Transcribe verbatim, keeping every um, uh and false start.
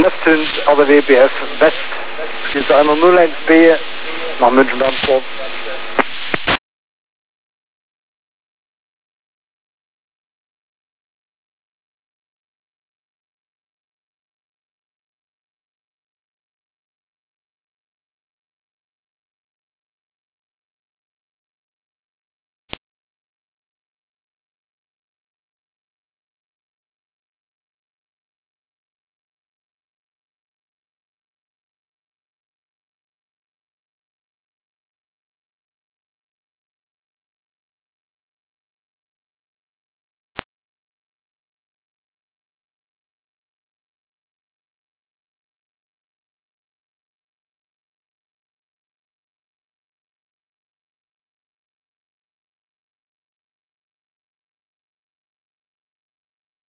Neptun an der W B F West. Spielt einer null eins B nach München Antwort.